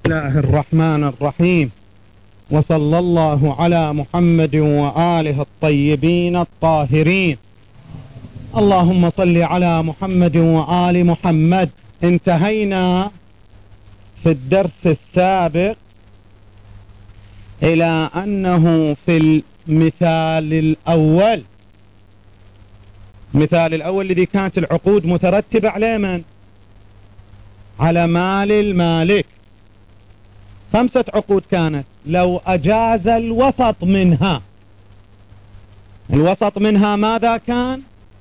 الله الرحمن الرحيم، وصلى الله على محمد وآله الطيبين الطاهرين. اللهم صل على محمد وآل محمد. انتهينا في الدرس السابق إلى أنه في المثال الأول الذي كانت العقود مترتبة على من؟ على مال المالك. 5 عقود كانت. لو أجاز الوسط منها ماذا كان؟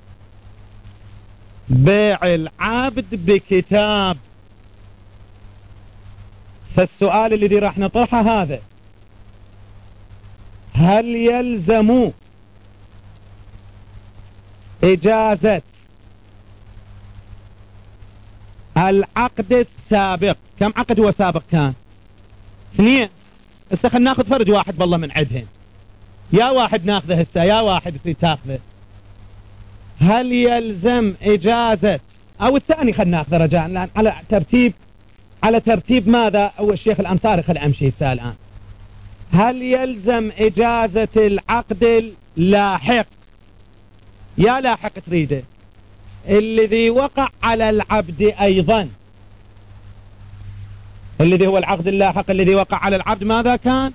بيع العبد بكتاب. فالسؤال الذي راح نطرحه هذا: هل يلزم إجازة العقد السابق؟ كم عقد هو سابق كان؟ 2. خلينا ناخذ فرد واحد بالله من عدهن. يا واحد ناخذه هسه، يا واحد في تاخذه. هل يلزم إجازة، أو الثاني خلينا ناخذه رجاء، لأن على ترتيب ماذا؟ أو الشيخ الأنصاري خلينا أمشي هسه الآن. هل يلزم إجازة العقد اللاحق؟ يا لاحق تريده الذي وقع على العبد أيضا، الذي هو العقد اللاحق الذي وقع على العبد. ماذا كان؟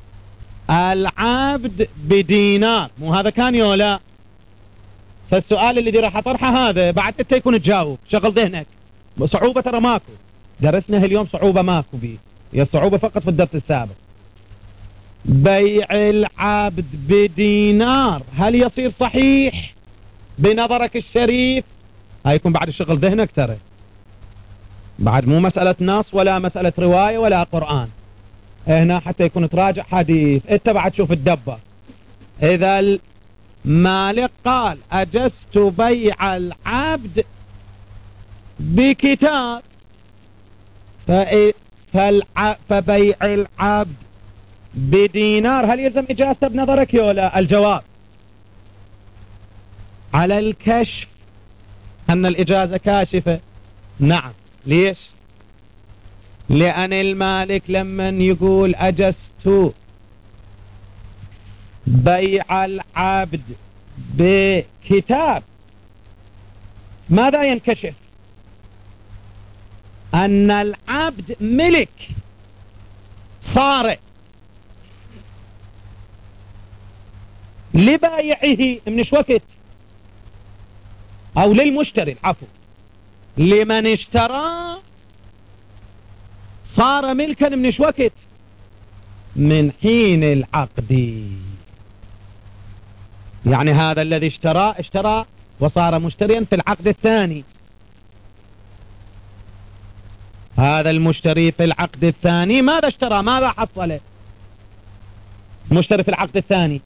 العبد بدينار، مو هذا كان يولا؟ فالسؤال الذي راح اطرحه هذا بعد انت يكون تجاوب، شغل ذهنك. صعوبة ترى ماكو، درسنا اليوم صعوبة ماكو بيه، هي الصعوبة فقط في الدرس السابق. بيع العبد بدينار هل يصير صحيح بنظرك الشريف؟ هيكون بعد شغل ذهنك ترى، بعد مو مسألة نص ولا مسألة رواية ولا قرآن. هنا حتى يكون تراجع حديث، انت بعد شوف الدبة. إذا المالك قال أجزت بيع العبد بكتاب، فبيع العبد بدينار هل يلزم إجازته بنظرك يولا؟ الجواب على الكشف أن الإجازة كاشفة. نعم. ليش؟ لأن المالك لما يقول أجزت بيع العبد بكتاب ماذا ينكشف؟ أن العبد ملك صار لبايعه من وقت، أو للمشتري، العفو، لمن اشترى صار ملكا من وقت؟ من حين العقد. يعني هذا الذي اشترى وصار مشتريا في العقد الثاني. هذا المشتري في العقد الثاني ماذا اشترى؟ ماذا حصله؟ مشتري في العقد الثاني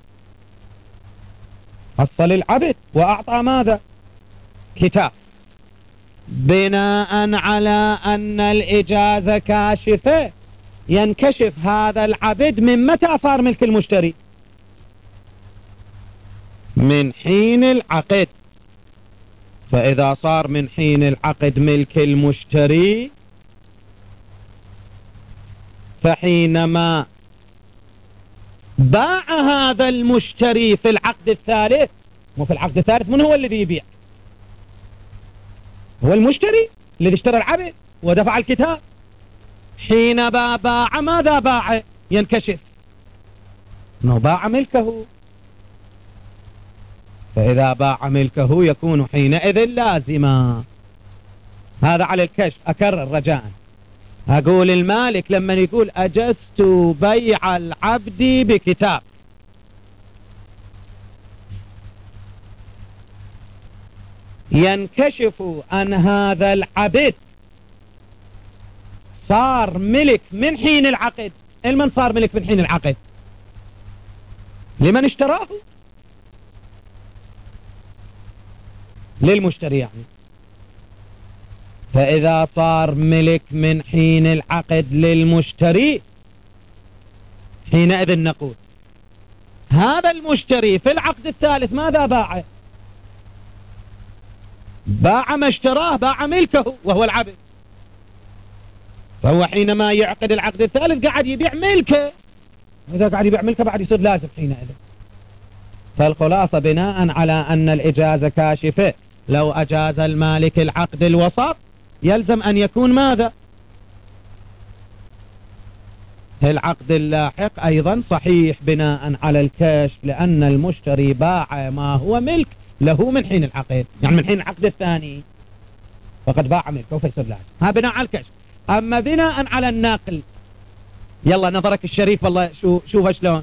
حصل العبد وأعطى ماذا؟ كتاب. بناء على أن الإجازة كاشفة ينكشف هذا العبد من متى صار ملك المشتري؟ من حين العقد. فإذا صار من حين العقد ملك المشتري، فحينما باع هذا المشتري في العقد الثالث، مو في العقد الثالث من هو الذي يبيع؟ هو المشتري الذي اشترى العبد ودفع الكتاب. حين باع ماذا باع؟ ينكشف انه باع ملكه. فإذا باع ملكه يكون حينئذ لازما. هذا على الكشف. أكرر رجاء، أقول المالك لما يقول أجزت بيع العبد بكتاب، ينكشف أن هذا العبد صار ملك من حين العقد. لمن صار ملك من حين العقد؟ لمن اشتراه، للمشتري يعني. فإذا صار ملك من حين العقد للمشتري، حينئذ نقول هذا المشتري في العقد الثالث ماذا باع؟ باع ما اشتراه، باع ملكه وهو العبد. فهو حينما يعقد العقد الثالث قاعد يبيع ملكه، إذا قاعد يبيع ملكه بعد يصير لازم حينئذ. فالخلاصة بناء على أن الإجازة كاشفة، لو أجاز المالك العقد الوسط يلزم أن يكون ماذا؟ العقد اللاحق أيضا صحيح بناء على الكشف، لأن المشتري باع ما هو ملك له من حين العقد، يعني من حين العقد الثاني فقد باع ملكه فيصير لازم. ها بناء على الكشف. أما بناء على النقل، يلا نظرك الشريف والله شوف شلون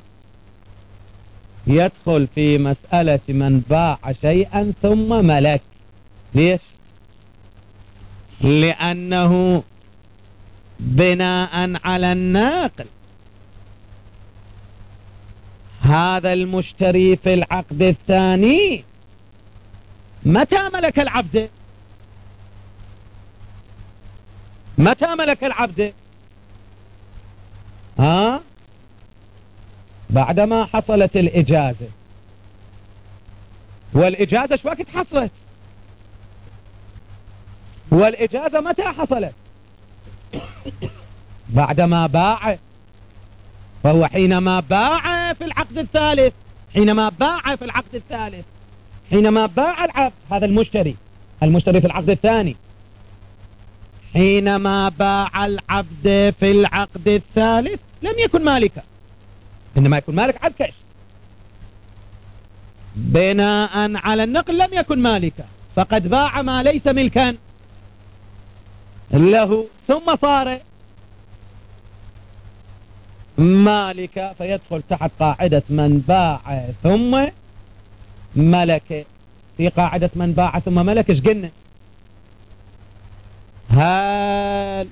يدخل في مسألة من باع شيئا ثم ملك. ليش؟ لأنه بناء على النقل هذا المشتري في العقد الثاني متى ملك العبد؟ متى ملك العبد؟ بعدما حصلت الإجازة. والإجازة شو وقت حصلت؟ والإجازة متى حصلت؟ بعدما باع. فهو حينما باع في العقد الثالث، حينما باع في العقد الثالث، حينما باع العبد هذا المشتري في العقد الثاني، حينما باع العبد في العقد الثالث لم يكن مالكا، إنما يكون مالك عبد كاش. بناء على النقل لم يكن مالكا، فقد باع ما ليس ملكا له ثم صار مالكا، فيدخل تحت قاعدة من باع ثم ملك. في قاعدة من باع ثم ملك ايش قلنا؟ هل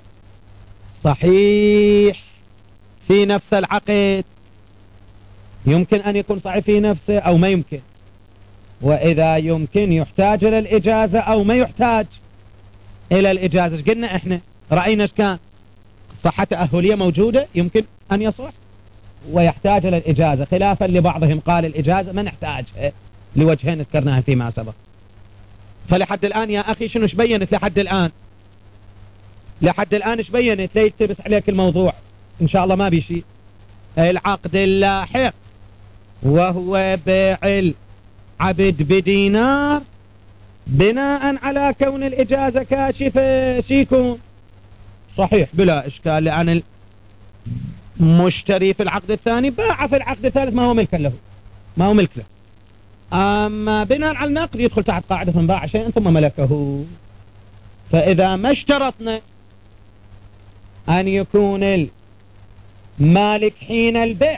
صحيح في نفس العقد؟ يمكن أن يكون صحيح في نفسه أو ما يمكن. وإذا يمكن يحتاج إلى الإجازة أو ما يحتاج إلى الإجازة. ايش قلنا احنا؟ رأينا ايش كان؟ صحة تأهلية موجودة يمكن أن يصح ويحتاج إلى الإجازة، خلافا لبعضهم قال الإجازة ما نحتاجها لوجهين ذكرناها فيما سبق. فلحد الآن يا أخي شنو ايش بينت لحد الآن؟ لحد الآن ايش بينت؟ لا يلتبس عليك الموضوع إن شاء الله ما بيشي. العقد اللاحق وهو بيع العبد بدينار بناء على كون الإجازة كاشفة شيكون صحيح بلا إشكال، لأن المشتري في العقد الثاني باع في العقد الثالث ما هو ملكا له، ما هو ملك له. أما بناء على النقد يدخل تحت قاعدة من باع شيئا ثم ملكه. فإذا ما اشترطنا أن يكون المالك حين البيع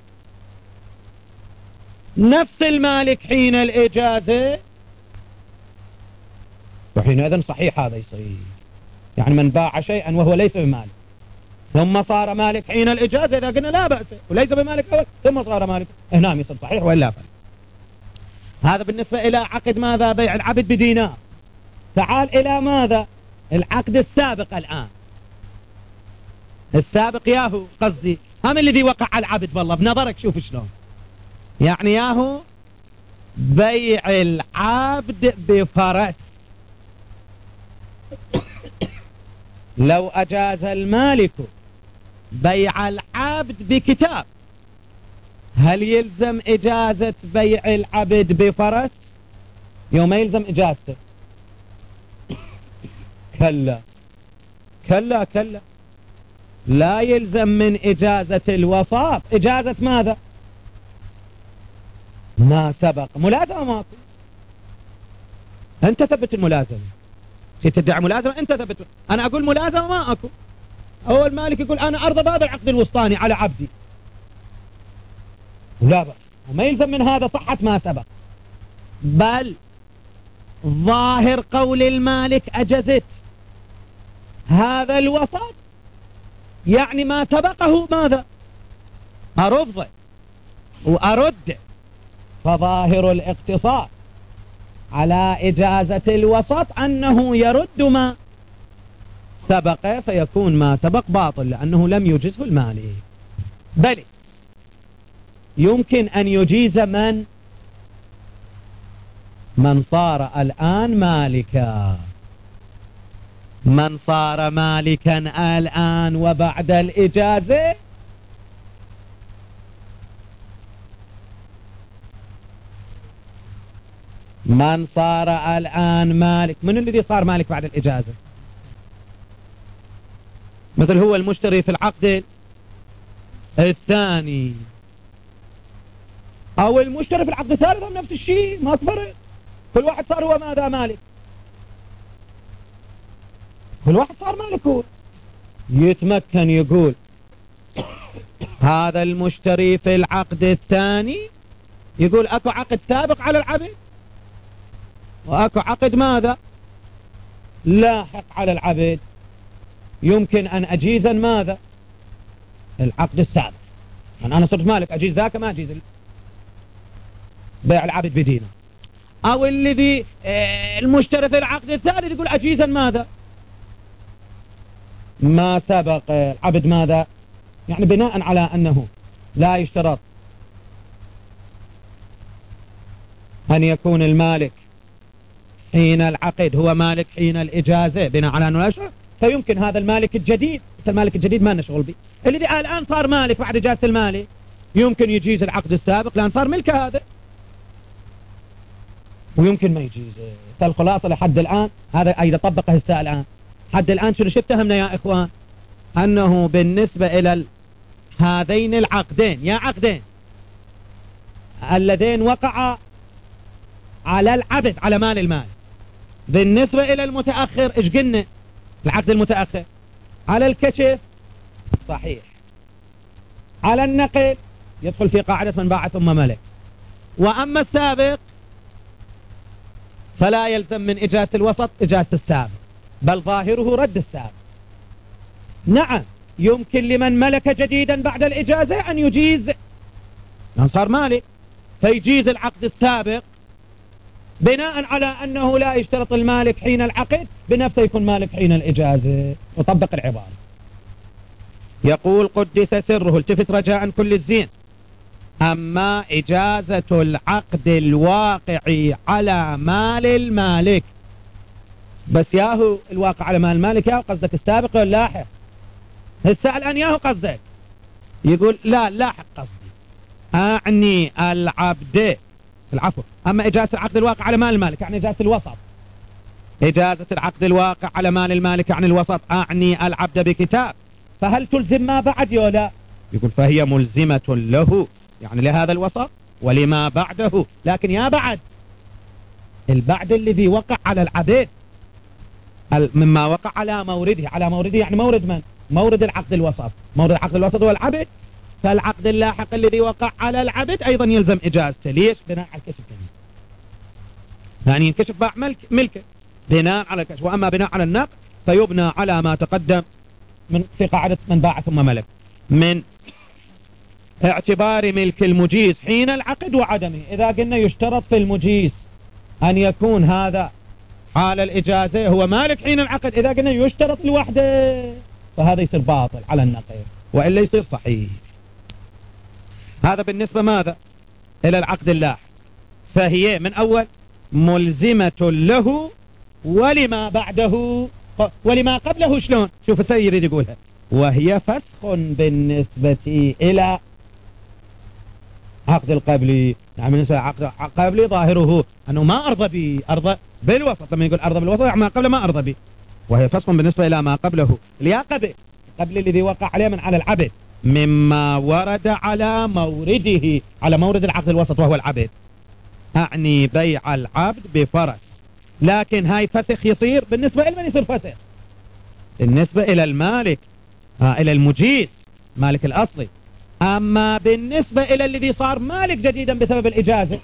نفس المالك حين الإجازة، وحينئذ صحيح هذا يصير. يعني من باع شيئا وهو ليس بمالك ثم صار مالك حين الإجازة، إذا قلنا لا بأس وليس بمالك أول ثم صار مالك هنا يصير صحيح وإلا فلا. هذا بالنسبة إلى عقد ماذا؟ بيع العبد بدينار. تعال إلى ماذا؟ العقد السابق الآن. السابق ياهو قصدي هم الذي وقع على العبد والله بنظرك شوف شلون. يعني ياهو بيع العبد بفرس. لو أجاز المالك بيع العبد بكتاب هل يلزم إجازة بيع العبد بفرس؟ يوم يلزم إجازته. كلا كلا كلا، لا يلزم من إجازة الوساط. إجازة ماذا؟ ما سبق ملازمة ماكو. أنت ثبت الملازمة، تدعي ملازمة أنت ثبت. أنا أقول ملازمة ما أكو. هو المالك يقول أنا أرضى بهذا العقد الوسطاني على عبدي، لا بأس وما يلزم من هذا صحة ما سبق، بل ظاهر قول المالك أجزت هذا الوسط يعني ما سبقه ماذا؟ أرفضه وأرد. فظاهر الاقتصاد على إجازة الوسط أنه يرد ما سبق، فيكون ما سبق باطل لأنه لم يجزه المالك. بل يمكن أن يجيز من صار الآن مالكا. من صار مالكا الآن وبعد الإجازة من صار الآن مالك. من الذي صار مالك بعد الإجازة؟ مثل هو المشتري في العقد الثاني أو المشتري في العقد الثالث، نفس الشيء، ما تفرق. كل واحد صار هو ماذا؟ مالك. كل واحد صار مالك. هو يتمكن يقول هذا المشتري في العقد الثاني، يقول أكو عقد سابق على العبد وأكو عقد ماذا؟ لاحق على العبد. يمكن أن أجيز ماذا؟ العقد السابق. أنا صرت مالك، أجيز ذاك ما أجيز بيع العبد بدينه. أو الذي المشتري في العقد الثالث يقول أجيز ماذا؟ ما سبق العبد ماذا؟ يعني بناء على أنه لا يشترط أن يكون المالك حين العقد هو مالك حين الإجازة، بناء على أنه لا يشترط، فيمكن هذا المالك الجديد، المالك الجديد ما نشغل به، الذي الآن صار مالك بعد إجازة المالك، يمكن يجيز العقد السابق لأن صار ملك هذا، ويمكن ما يجيز. فالخلاصة لحد الآن هذا إذا طبقه السائل الآن، حد الآن شنو اتهمنا يا إخوان؟ أنه بالنسبة إلى هذين العقدين، يا عقدين اللذين وقعا على العبد على مال المال، بالنسبة إلى المتأخر إيش قلنا؟ العقد المتأخر على الكشف صحيح، على النقل يدخل في قاعدة من باع ثم ملك، وأما السابق فلا يلزم من إجازة الوسط إجازة السابق، بل ظاهره رد السابق. نعم يمكن لمن ملك جديدا بعد الإجازة أن يجيز، لأن صار مالك، فيجيز العقد السابق بناء على أنه لا يشترط المالك حين العقد بنفسه يكون مالك حين الإجازة، وطبق العبارة. يقول قدس سره التفت رجاء كل الزين: أما إجازة العقد الواقع على مال المالك، بس ياهو الواقع على مال المالك ياهو قصدك السابق ولا اللاحق؟ السائل أن ياهو قصدك، يقول لا لاحق قصدي، أعني العبد العفو. أما إجازة العقد الواقع على مال المالك يعني إجازة الوسط، إجازة العقد الواقع على مال المالك يعني الوسط، أعني العبد بكتاب، فهل تلزم ما بعد يا لا؟ يقول فهي ملزمة له، يعني لهذا الوسط ولما بعده، لكن يا بعد البعد الذي وقع على العبد مما وقع على مورده، على مورده يعني مورد من؟ مورد العقد الوسط، مورد العقد الوسط هو العبد، فالعقد اللاحق الذي وقع على العبد أيضا يلزم إجازته. ليش؟ بناء على الكشف كمان، يعني ينكشف باع ملكه بناء على الكشف، وأما بناء على النقد فيبنى على ما تقدم من في قاعدة من باع ثم ملك، من اعتبار ملك المجيز حين العقد وعدمه. إذا قلنا يشترط في المجيز أن يكون هذا حال الإجازة هو مالك حين العقد، إذا قلنا يشترط لوحده فهذا يصير باطل على النقيض، وإلا يصير صحيح. هذا بالنسبة ماذا؟ إلى العقد اللاحق، فهي من أول ملزمة له ولما بعده ولما قبله. شلون؟ شوف السيد يريد يقولها، وهي فسخ بالنسبة إلى عقد القبلي. يعني بالنسبة عقد القبلي ظاهره أنه ما أرضى به، أرضى بالوسط، لما يقول أرضى بالوسط يعني ما قبله ما أرضى به، وهي فسخ بالنسبة إلى ما قبله. يا قبل الذي وقع عليه من على العبد مما ورد على مورده، على مورد العقد الوسط وهو العبد، أعني بيع العبد بفرس. لكن هاي فسخ يصير بالنسبة إلى من يصير فسخ؟ بالنسبة إلى المالك، إلى المجيز مالك الأصلي. أما بالنسبة إلى الذي صار مالك جديدا بسبب الإجازة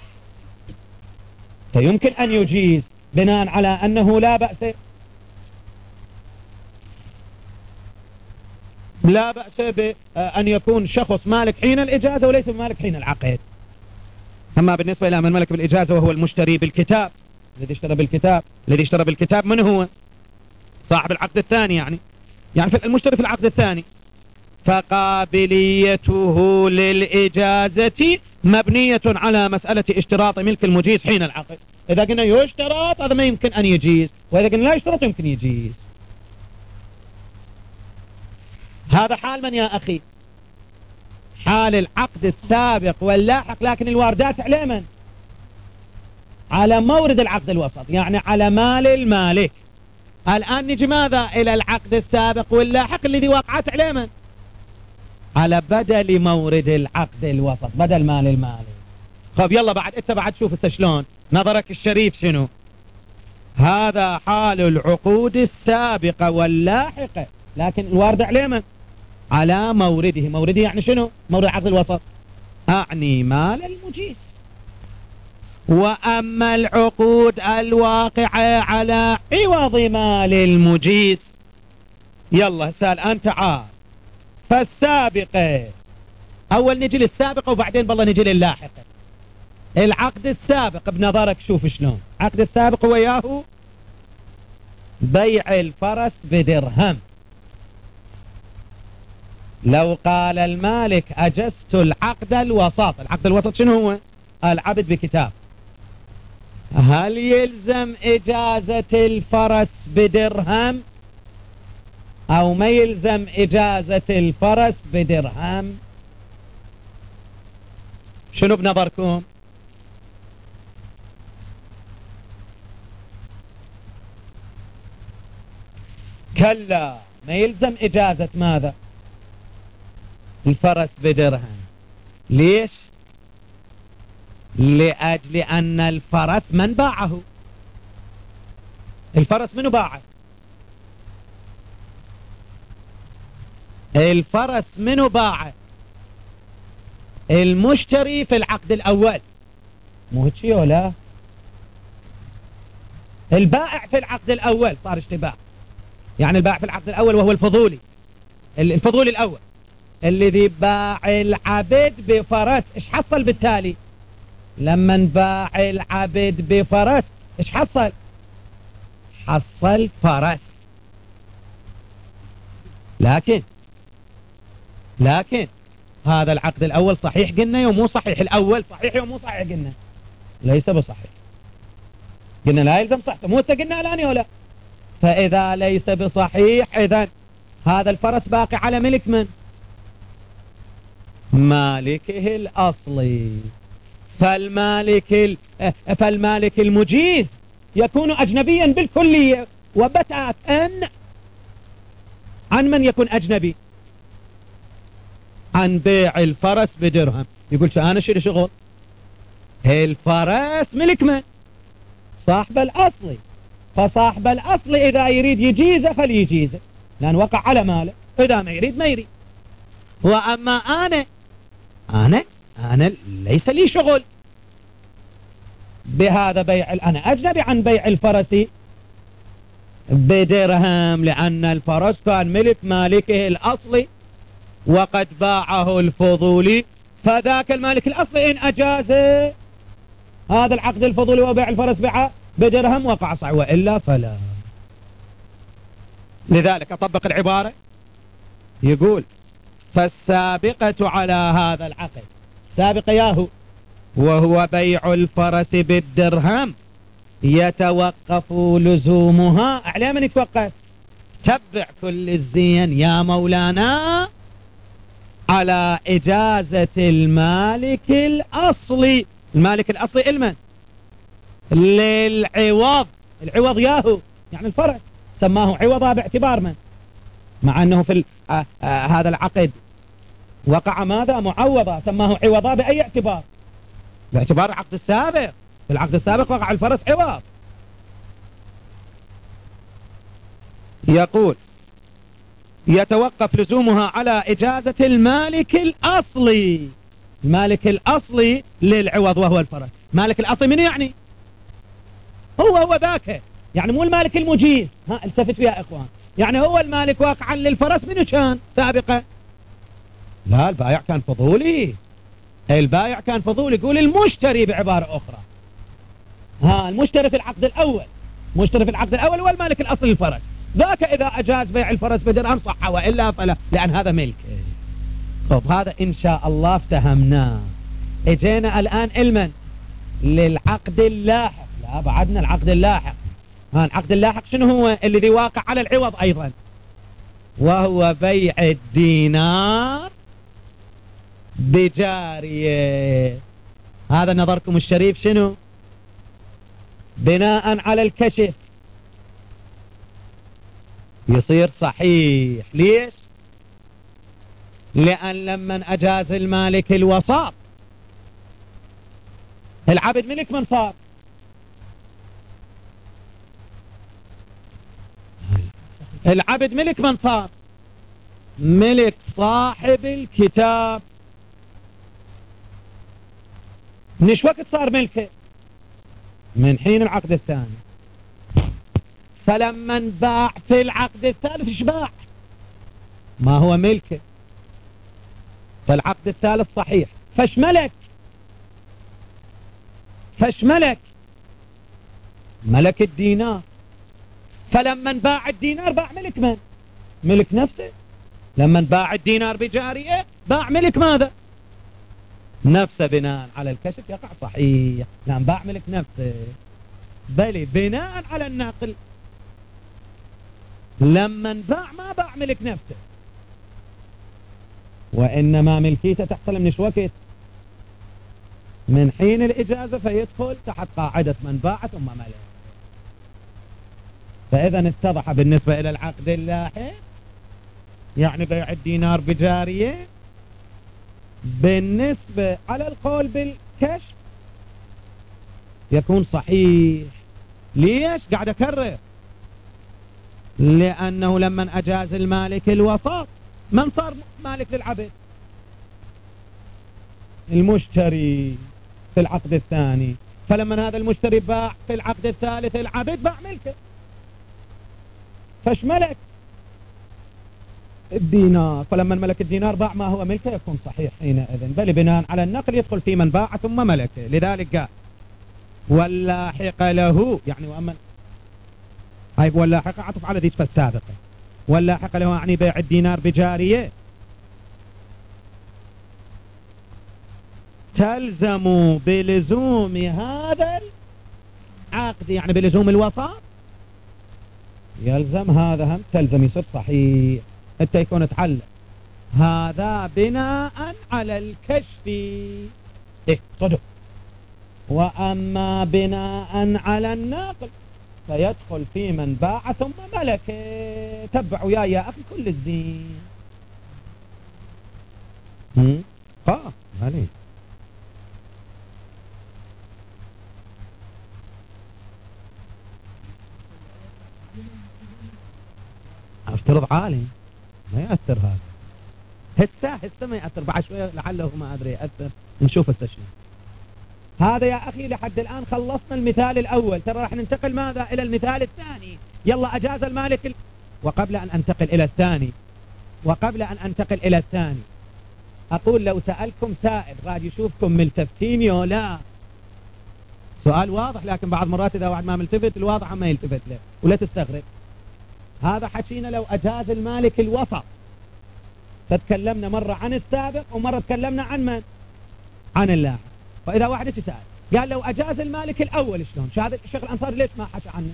فيمكن أن يجيز بناء على أنه لا بأس بأن يكون شخص مالك حين الإجازة وليس مالك حين العقد. أما بالنسبة إلى من ملك بالإجازة وهو المشتري بالكتاب، الذي اشترى بالكتاب من هو؟ صاحب العقد الثاني، يعني المشتري في العقد الثاني، فقابليته للإجازة مبنية على مسألة اشتراط ملك المجيز حين العقد. إذا قلنا يشترط هذا ما يمكن أن يجيز، وإذا قلنا لا يشترط يمكن يجيز. هذا حال من يا أخي؟ حال العقد السابق واللاحق، لكن الواردات على من؟ على مورد العقد الوسط، يعني على مال المالك. الآن نجي ماذا؟ إلى العقد السابق واللاحق الذي وقعت على من؟ على بدل مورد العقد الوسط، بدل مال المالك. طب يلا بعد انت بعد شوف شلون نظرك الشريف شنو. هذا حال العقود السابقة واللاحقة، لكن الوارد على من؟ على مورده. مورده يعني شنو؟ مورد العقد الوسط، أعني مال المجيز. وأما العقود الواقعة على عوض مال المجيز، يلا سأل أنت عاد. فالسابقة، أول نجي للسابقة وبعدين بالله نجي للاحقة. العقد السابق بنظرك شوف شلون. عقد السابق وياه بيع الفرس بدرهم. لو قال المالك أجزت العقد الوسط، العقد الوسط شنو هو؟ العبد بكتاب. هل يلزم إجازة الفرس بدرهم أو ما يلزم إجازة الفرس بدرهم؟ شنو بنظركم؟ كلا، ما يلزم إجازة ماذا؟ الفرس بدرهم. ليش؟ لأجل أن الفرس من باعه؟ الفرس منو باعه؟ الفرس منو باعه؟ المشتري في العقد الأول، مو هيك ولا؟ البائع في العقد الأول صار اشتباه. يعني البائع في العقد الأول وهو الفضولي، الفضولي الأول الذي باع العبد بفرس، ايش حصل بالتالي؟ لما باع العبد بفرس ايش حصل؟ حصل فرس. لكن هذا العقد الأول صحيح قلنا يوم مو صحيح؟ الأول صحيح يوم مو صحيح قلنا؟ ليس بصحيح، قلنا لا يلزم صحته، مو قلنا الآن ولا؟ فإذا ليس بصحيح إذن هذا الفرس باقي على ملك من؟ مالكه الأصلي. فالمالك المجيز يكون أجنبيا بالكلية وبتاتا. عن من يكون أجنبي؟ عن بيع الفرس بدرهم. يقول أنا شغل الفرس ملك من؟ صاحب الأصلي. فصاحب الأصل إذا يريد يجيزه فليجيزه، لأن وقع على ماله، إذا ما يريد ما يريد. وأما أنا ليس لي شغل بهذا بيع، أنا أجنبي عن بيع الفرس بدرهم، لأن الفرس كان ملك مالكه الأصلي وقد باعه الفضولي، فذاك المالك الأصلي إن أجاز هذا العقد الفضولي وبيع الفرس بدرهم وقع صح، وإلا فلا. لذلك أطبق العبارة، يقول فالسابقة على هذا العقد، سابقة ياهو وهو بيع الفرس بالدرهم، يتوقف لزومها. على من يتوقف؟ تبع كل الزين يا مولانا على إجازة المالك الأصلي. المالك الأصلي المن؟ للعوض. العوض ياهو يعني الفرس، سماه عوضا باعتبار من؟ مع أنه في هذا العقد وقع ماذا؟ معوضا، سماه عوضا بأي اعتبار؟ باعتبار العقد السابق. في العقد السابق وقع الفرس عوض. يقول يتوقف لزومها على إجازة المالك الأصلي. المالك الأصلي للعوض وهو الفرس. مالك الأصلي من يعني؟ هو ذاك، يعني مو المالك المجيز. التفت فيها يا إخوان، يعني هو المالك واقعا للفرس منو كان سابقا؟ لا، البائع كان فضولي. البائع كان فضولي. يقول المشتري بعبارة أخرى، المشتري في العقد الأول، مشتري في العقد الأول والمالك الأصلي للفرس، ذاك إذا أجاز بيع الفرس بدرهم صح، وإلا فلا، لأن هذا ملك. طب هذا إن شاء الله افتهمناه. اجينا الآن المن؟ للعقد اللاحق. لا، بعدنا العقد اللاحق. العقد اللاحق شنو هو؟ الذي واقع على العوض أيضا. وهو بيع الدينار بجارية. هذا نظركم الشريف شنو؟ بناء على الكشف يصير صحيح. ليش؟ لأن لما أجاز المالك الوساط، العبد ملك من صار؟ العبد ملك من صار؟ ملك صاحب الكتاب. من ايش وقت صار ملكه؟ من حين العقد الثاني. فلما انباع في العقد الثالث ايش باع؟ ما هو ملكه. فالعقد الثالث صحيح. فاش ملك؟ ملك الدينار. فلما باع الدينار باع ملك من؟ ملك نفسه. لما باع الدينار بجارية باع ملك ماذا؟ نفسه. بناء على الكشف يقع صحيح. لأن باع ملك نفسه. بل بناء على النقل لما باع ما باع ملك نفسه، وإنما ملكيته تحصل من ايش وقت؟ من حين الإجازة، فيدخل تحت قاعدة من باع ثم ملك. فإذا اتضح بالنسبة إلى العقد اللاحق، يعني بيع الدينار بجارية، بالنسبة على القول بالكشف يكون صحيح. ليش؟ قاعد أكرر. لأنه لما أجاز المالك الوساط، من صار مالك للعبد؟ المشتري في العقد الثاني. فلما هذا المشتري باع في العقد الثالث العبد، باع ملكه. فاش ملك؟ الدينار. فلما ملك الدينار باع ما هو ملكه، يكون صحيح حينئذ. بل بناء على النقل يدخل في من باع ثم ملكه. لذلك قال واللاحق له، يعني وأمن هاي واللاحق عطف على ذي السابقة. واللاحق له يعني بيع الدينار بجارية تلزم بلزوم هذا العقد، يعني بلزوم الوساط يلزم هذا هم تلزم. يصير صحيح. حتى يكون تعلق هذا بناء على الكشف صدق. وأما بناء على النقل فيدخل في من باع ثم ملك. تبعوا يا أخي كل الدين. عليه. افترض عالي ما يأثر هذا. هسه ما يأثر. بعد شوية لعله ما أدري يأثر. نشوف التشريع. هذا يا أخي لحد الآن خلصنا المثال الأول. ترى راح ننتقل ماذا؟ إلى المثال الثاني. يلا أجاز المالك وقبل أن أنتقل إلى الثاني أقول لو سألكم سائل غاد يشوفكم ملتفتين ولا لا؟ سؤال واضح، لكن بعض مرات إذا واحد ما ملتفت الواضح ما يلتفت له ولا تستغرب. هذا حكينا لو أجاز المالك الوسط. فتكلمنا مرة عن السابق ومرة تكلمنا عن من؟ عن اللاحق. فإذا واحد يسأل قال لو أجاز المالك الأول شلون؟ هذا الشيخ الأنصاري ليش ما حكى عنه؟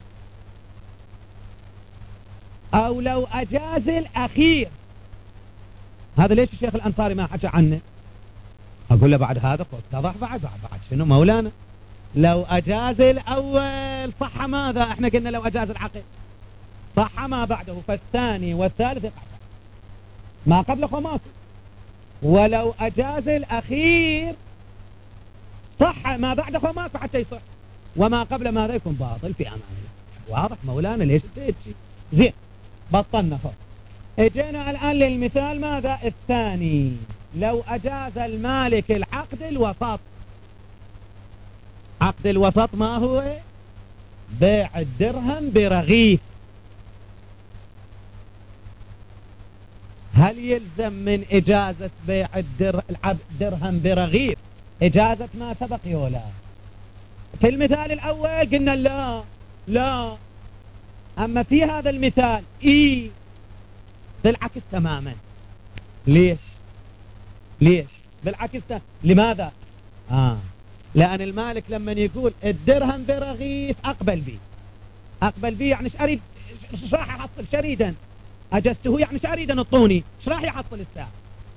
أو لو أجاز الأخير، هذا ليش الشيخ الأنصاري ما حكى عنه؟ أقول له بعد هذا اتضح. بعد شنو مولانا؟ لو أجاز الأول صح ماذا؟ احنا قلنا لو أجاز العقد صح ما بعده. فالثاني والثالث يقع ما قبله وماكو. ولو أجاز الأخير صح ما بعده وماكو حتى يصح. وما قبل ماذا يكون باطل في أمان الله. واضح مولانا؟ ليش تأتي زين؟ بطلنا فوق. اجينا الآن للمثال ماذا؟ الثاني. لو أجاز المالك العقد الوسط. عقد الوسط ما هو؟ بيع الدرهم برغيف. هل يلزم من إجازة بيع الدرهم برغيف إجازة ما سبق يولا؟ في المثال الأول قلنا لا. أما في هذا المثال بالعكس تماما. ليش بالعكس لماذا؟ لأن المالك لما يقول الدرهم برغيف أقبل به يعني ايش أريد؟ راح أحصل شريدا أجزته يعني شو أريد أن أعطوني؟ إيش راح يحصل الساعة؟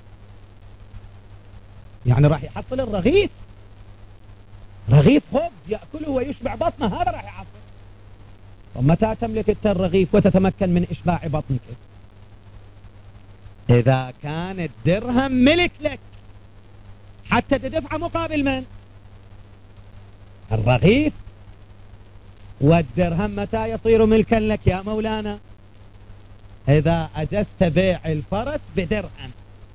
يعني راح يحصل الرغيف، رغيف خبز يأكله ويشبع بطنه، هذا راح يحصل. ومتى تملك أنت الرغيف وتتمكن من إشباع بطنك؟ إذا كان الدرهم ملك لك حتى تدفع مقابل من؟ الرغيف. والدرهم متى يصير ملكا لك يا مولانا؟ إذا أجزت بيع الفرس بدرهم.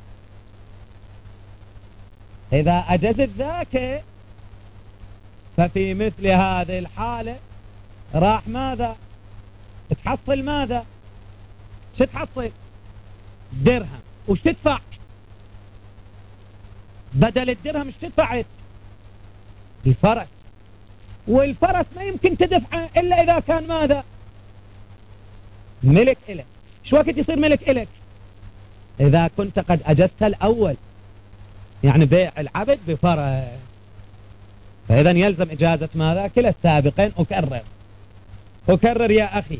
إذا أجزت ذاك ففي مثل هذه الحالة راح ماذا؟ تحصل ماذا؟ شو تحصل؟ درهم. وش تدفع؟ بدل الدرهم ايش تدفعت؟ الفرس. والفرس ما يمكن تدفعه إلا إذا كان ماذا؟ ملك إلك. شو وقت يصير ملك إلك؟ إذا كنت قد أجزت الأول، يعني بيع العبد بفرس. فإذا يلزم إجازة ماذا؟ كلا السابقين. أكرر يا أخي،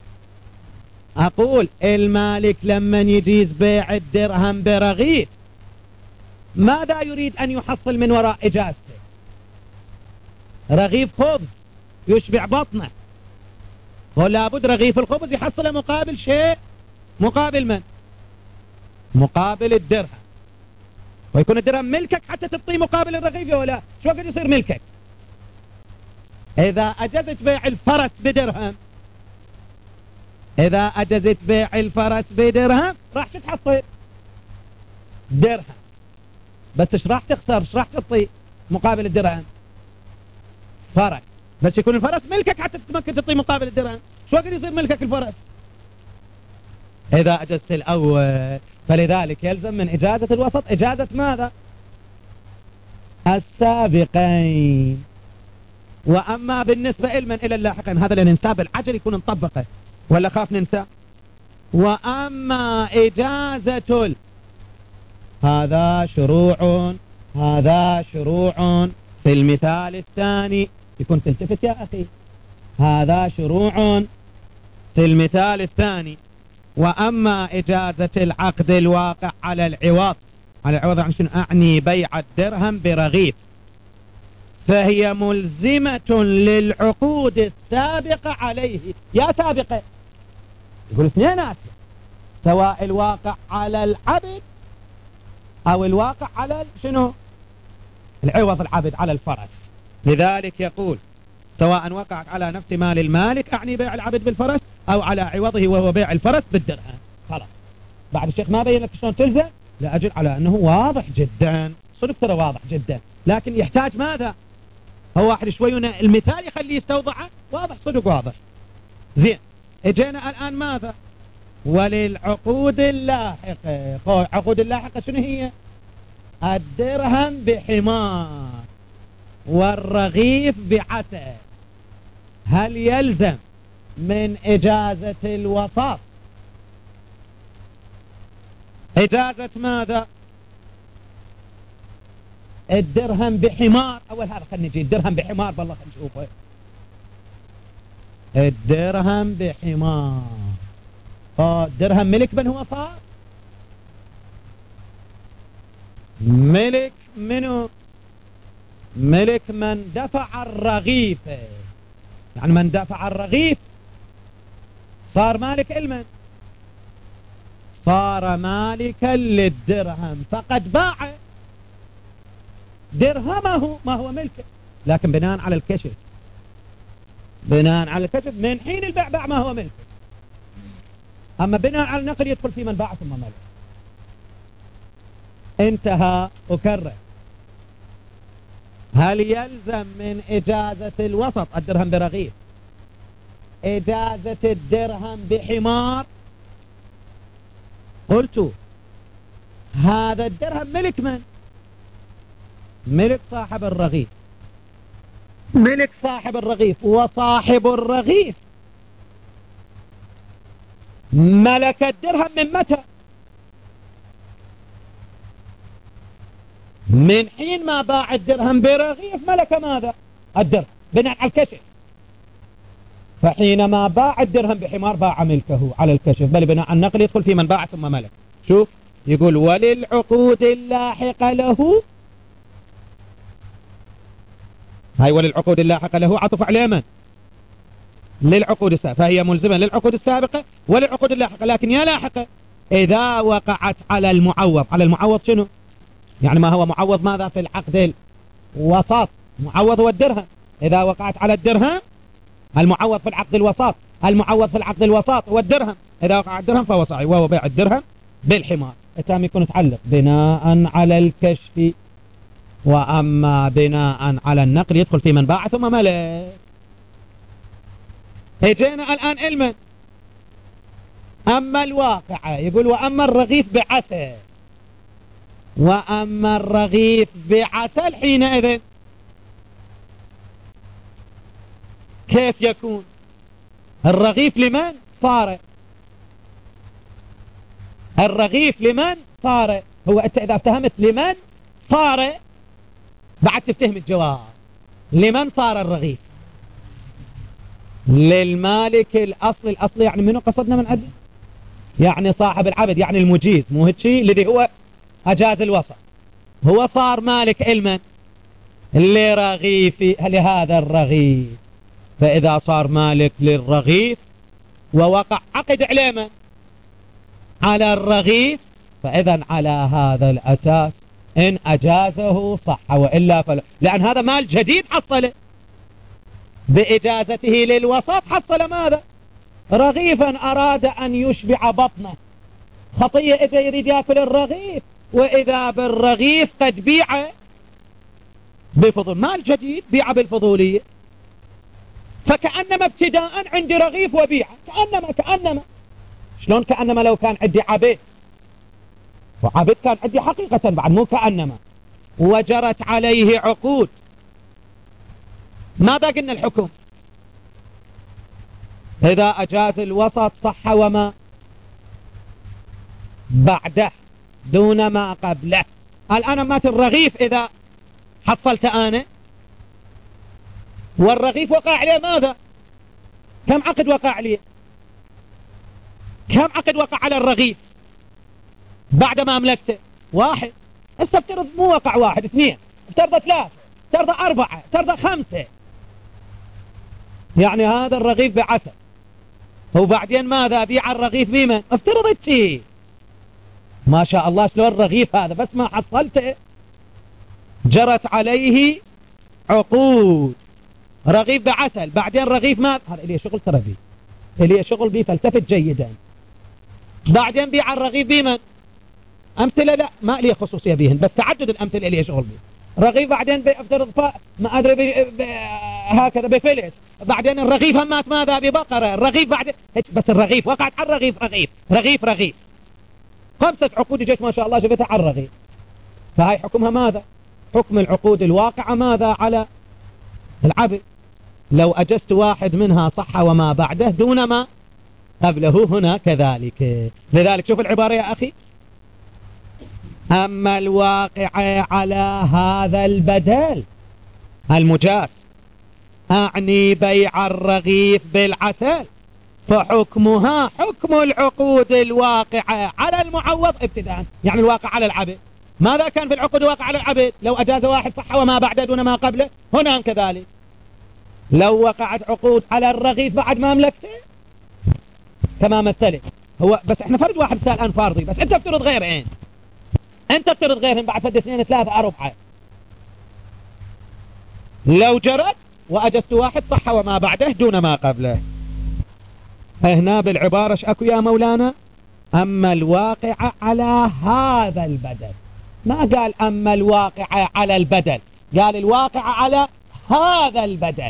أقول المالك لما يجيز بيع الدرهم برغيف ماذا يريد أن يحصل من وراء إجازته؟ رغيف خبز يشبع بطنه، ولا بد رغيف الخبز يحصل مقابل شيء. مقابل من؟ مقابل الدرهم. ويكون الدرهم ملكك حتى تبطي مقابل الرغيف ولا شو وقت يصير ملكك؟ إذا أجزت بيع الفرس بدرهم، إذا أجزت بيع الفرس بدرهم راح تحصل درهم. بس ايش راح تخسر؟ ايش راح تعطي مقابل الدرهم؟ فرس. بس يكون الفرس ملكك حتى تتمكن تعطي مقابل الدرهم. شو وقت يصير ملكك الفرس؟ إذا أجزت الأول. فلذلك يلزم من إجازة الوسط إجازة ماذا؟ السابقين. وأما بالنسبة إلى اللاحقين، هذا اللي ننساه بالعجل يكون نطبقه ولا خاف ننسى. وأما إجازة هذا شروع في المثال الثاني. يكون تلتفت يا أخي. هذا شروع في المثال الثاني. وأما إجازة العقد الواقع على العوض عشان أعني بيع الدرهم برغيف، فهي ملزمة للعقود السابقة عليه. يا سابقة يقول اثنينات، سواء الواقع على العبد أو الواقع على شنو؟ العوض العبد على الفرس. لذلك يقول سواء وقعت على نفس مال المالك أعني بيع العبد بالفرس أو على عوضه وهو بيع الفرس بالدرهم. خلاص. بعد الشيخ ما بين لك شلون تلزم، لأجل على أنه واضح جدا. صدق ترى واضح جدا، لكن يحتاج ماذا؟ هو واحد شوي المثال يخليه يستوضحه. واضح صدق واضح. زين، اجينا الآن ماذا؟ وللعقود اللاحقة. عقود اللاحقة شنو هي؟ الدرهم بحمار والرغيف بعتق. هل يلزم من إجازة الوسط إجازة ماذا؟ الدرهم بحمار. أول هذا خلينا نجي الدرهم بحمار. بالله خلينا نشوفه. الدرهم بحمار. الدرهم ملك من هو صار؟ ملك منه؟ ملك من دفع الرغيف. يعني من دفع الرغيف صار مالك المن؟ صار مالكا للدرهم، فقد باع درهمه ما هو ملكه، لكن بناء على الكشف. بناء على الكشف من حين البيع باع ما هو ملكه. أما بناء على النقل يدخل في من باع ثم ملك. انتهى. أكرر، هل يلزم من إجازة الوسط الدرهم برغيف إجازة الدرهم بحمار؟ قلت هذا الدرهم ملك من؟ ملك صاحب الرغيف. ملك صاحب الرغيف. وصاحب الرغيف ملك الدرهم من متى؟ من حين ما باع الدرهم برغيف ملك ماذا؟ الدرهم بناء على الكشف. فحينما باع الدرهم بحمار باع ملكه على الكشف، بل بناء النقل يدخل في من باع ثم ملك. شوف يقول وللعقود اللاحقة له، هاي وللعقود اللاحقة له عطف على من؟ للعقود السابقة، فهي ملزمة للعقود السابقة وللعقود اللاحقة. لكن يا لاحقة إذا وقعت على المعوض، على المعوض شنو؟ يعني ما هو معوض ماذا في العقد الوساط؟ معوض هو الدرهم. إذا وقعت على الدرهم المعوض في العقد الوساط، المعوض في العقد الوساط هو الدرهم. إذا وقع الدرهم فهو صحيح، وهو بيع الدرهم بالحمار. التام يكون متعلق بناء على الكشف، وأما بناء على النقل يدخل في من باع ثم ملك. اجينا الآن علما. أما الواقع يقول وأما الرغيف بعسل، وأما الرغيف بعسل حينئذ كيف يكون؟ الرغيف لمن صار؟ الرغيف لمن صار؟ هو أنت إذا افتهمت لمن صار بعد تفتهم الجواب. لمن صار الرغيف؟ للمالك الأصل. الأصل يعني منو قصدنا من عدل؟ يعني صاحب العبد، يعني المجيز، مو هيك شيء الذي هو أجاز الوسط. هو صار مالك علما لرغيف لهذا الرغيف. فإذا صار مالك للرغيف ووقع عقد علما على الرغيف، فإذا على هذا الأساس إن أجازه صح، وإلا فلا، لأن هذا مال جديد حصله بإجازته للوسط. حصل ماذا؟ رغيفا أراد أن يشبع بطنه، خطية إذا يريد يأكل الرغيف، وإذا بالرغيف قد بيع بفضول، مال جديد بيع بالفضولية. فكأنما ابتداء عندي رغيف وبيع، كأنما شلون كأنما؟ لو كان عندي عبد، وعبد كان عندي حقيقة بعد، مو كأنما، وجرت عليه عقود. ماذا قلنا الحكم؟ إذا أجاز الوسط صح وما بعده دون ما قبله. الآن مات الرغيف، إذا حصلت أنا والرغيف وقع عليه ماذا؟ كم عقد وقع عليه؟ كم عقد وقع على الرغيف بعد ما أملكته؟ واحد. استفترض مو وقع واحد، اثنين، افترض ثلاثة، افترض أربعة، افترض خمسة. يعني هذا الرغيف بعسل، وبعدين ماذا؟ بيع الرغيف بمن؟ افترضت شيء ما شاء الله شلون الرغيف هذا بس ما حصلته جرت عليه عقود. رغيف بعسل، بعدين رغيف ما، هذا إليه شغل ترى بيه، إليه شغل بيه، فالتفت جيدا. بعدين بيع الرغيف بمن؟ أمثلة لا ما إليه خصوصية بيهن، بس تعدد الأمثلة إليه شغل بيه. رغيف بعدين بيفترض ما أدري هكذا بفلس، بعدين الرغيف همات ماذا؟ ببقرة. الرغيف بعدين بس الرغيف وقعت على الرغيف، رغيف 5 عقود جيت ما شاء الله شفتها على الرغيف. فهي حكمها ماذا؟ حكم العقود الواقعة ماذا؟ على العبد. لو أجزت واحد منها صح وما بعده دون ما قبله هنا كذلك. لذلك شوف العبارة يا أخي، أما الواقع على هذا البدل المجاز، أعني بيع الرغيف بالعسل، فحكمها حكم العقود الواقعة على المعوض ابتداء. يعني الواقع على العبد. ماذا كان في العقود الواقع على العبد؟ لو أجاز واحد صح وما بعده دون ما قبله، هنا كذلك. لو وقعت عقود على الرغيف بعد ما أملكته كما مثلت. هو بس احنا فرد واحد سأل الآن فارضي، بس انت افترض غيرين، انت افترض غيرهم بعد فد 2 3 4. لو جرت وأجزت واحد صح وما بعده دون ما قبله. هنا بالعبارة اكو يا مولانا؟ أما الواقع على هذا البدل، ما قال أما الواقع على البدل، قال الواقع على هذا البدل.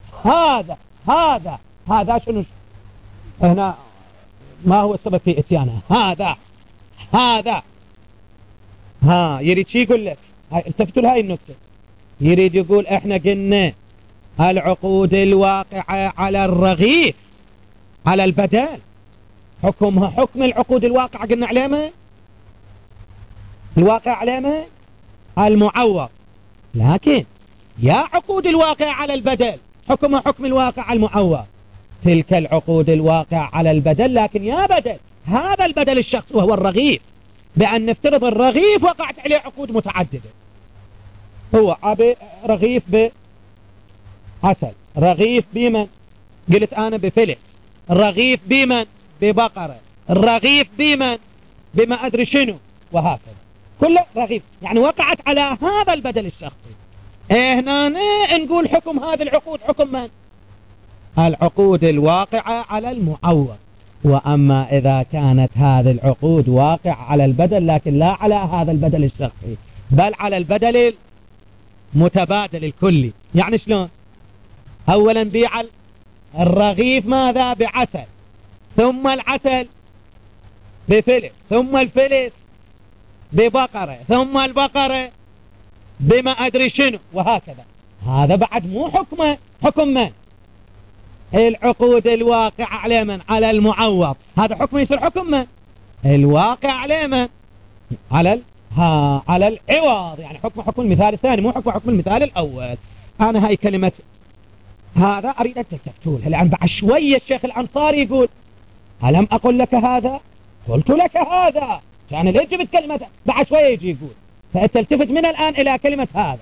هذا شنو هنا؟ ما هو السبب في اتيانه؟ هذا يريد شي يقول لك، التفتوا لهاي النكتة. يريد يقول احنا قلنا العقود الواقعة على الرغيف على البدل حكمها حكم العقود الواقعة. قلنا عليه ما الواقع عليه ما المعوض، لكن يا عقود الواقع على البدل حكمها حكم الواقع المعوض. تلك العقود الواقع على البدل، لكن يا بدل هذا البدل الشخصي وهو الرغيف، بأن نفترض الرغيف وقعت عليه عقود متعددة. هو رغيف بعسل، رغيف بمن؟ قلت أنا بفلس، رغيف بمن؟ ببقرة، الرغيف بمن؟ بما أدري شنو، وهكذا كله رغيف، يعني وقعت على هذا البدل الشخصي. هنا نقول حكم هذه العقود حكم من؟ العقود الواقعة على المعوض. وأما إذا كانت هذه العقود واقع على البدل لكن لا على هذا البدل الشخصي بل على البدل المتبادل الكلي، يعني شلون؟ أولا بيع الرغيف ماذا؟ بعسل، ثم العسل بفلس، ثم الفلس ببقرة، ثم البقرة بما أدري شنو، وهكذا. هذا بعد مو حكمه، حكم من؟ العقود الواقع على من؟ على المعوض. هذا حكم يصير حكم من؟ الواقع على من؟ على العوض، يعني حكم المثال الثاني مو حكم المثال الأول. أنا هاي كلمة هذا أريد أن تكتبتولها، لأن بعد شوية الشيخ الأنصاري يقول ألم أقل لك هذا؟ قلت لك هذا، كان ليه جبت كلمة؟ بعد شوية يجي يقول، فتلتفت من الآن إلى كلمة هذا.